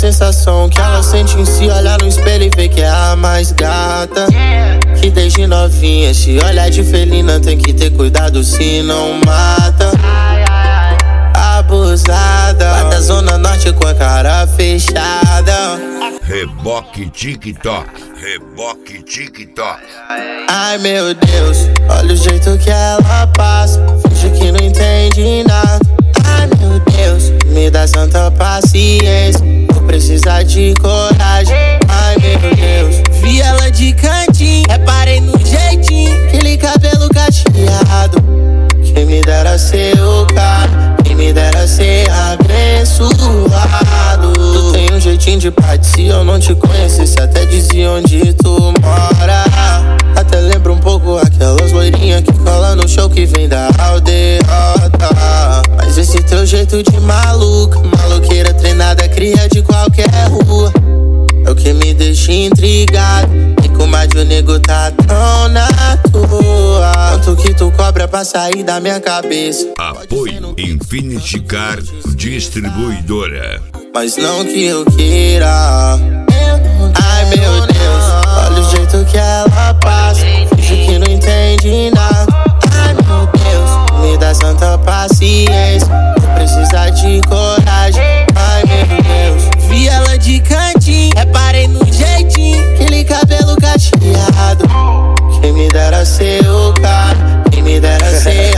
sensação que ela sente em si, olhar no espelho e ver que é a mais gata. Que desde novinha se olha de felina, tem que ter cuidado se não mata. Abusada, lá da zona norte com a cara fechada. Reboque TikTok, reboque TikTok. Ai meu Deus, olha o jeito que ela passa, finge que não entende nada. Ai meu Deus, me dá santa paciência, vou precisar de coragem. Ai meu Deus, vi ela de cantinho, reparei no jeitinho, aquele cabelo cacheado. Quem me dera ser o cara, quem me dera ser abençoado. Tu tem um jeitinho de parte, se eu não te conhecesse até dizia onde tu mora. Até lembra um pouco aquelas loirinhas que colam no show que vem da aldeota. Mas esse teu jeito de maluca, maloqueira treinada, cria de qualquer rua, é o que me deixa intrigado. E como a de o nego tá tão na tua, quanto que tu cobra pra sair da minha cabeça? Apoio Infinity Car Distribuidora. Mas não que eu queira. Ai meu Deus, olha o jeito que ela passa, finge que não entende nada. Ai meu Deus, me dá santa paciência, vou precisar de coragem. Ai meu Deus, vi ela de cantinho, reparei no jeitinho, aquele cabelo cacheado. Quem me dera ser o cara, quem me dera ser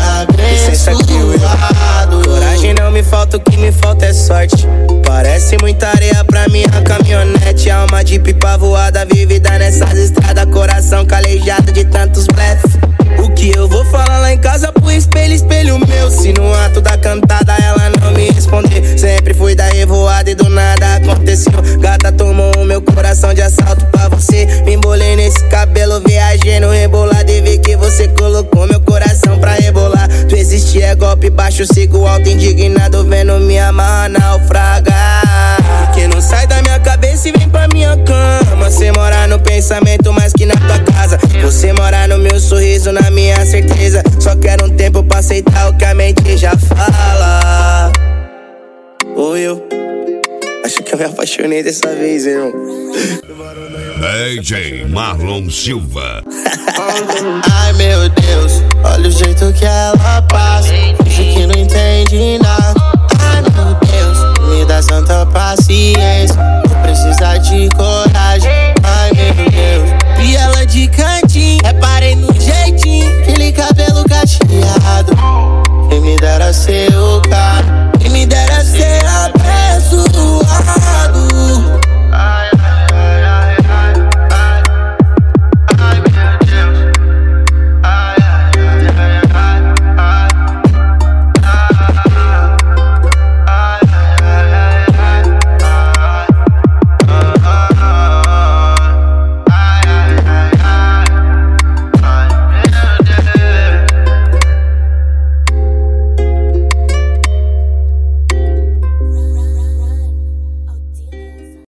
abençoado. Coragem não me falta, o que me falta é sorte. Parece muita areia pra minha caminhonete. Alma de pipa voada, vivida nessas estradas. Coração calejado de tantos blefs. O que eu vou falar lá em casa pro espelho, espelho meu? Se no ato da cantada ela não me responder, sempre fui da revoada e do nada aconteceu. Gata tomou o meu coração de assalto pra você. Me embolei nesse cabelo, viajei no rebolado e vi que você colocou meu coração pra rebolar. Tu existe é golpe baixo, sigo alto indignado, vendo minha amarra naufragar. Que não sai da minha cabeça e vem pra minha cama. Você mora no pensamento mais que na tua casa. Você mora no meu sorriso, na minha certeza. Só quero um tempo pra aceitar o que a mente já fala. Ou eu acho que eu me apaixonei dessa vez, irmão. DJ Marlon Silva. Ai meu Deus, olha o jeito que ela passa, finge que não entende nada. Ai meu Deus, me dá santa paciência, vou precisar de coragem.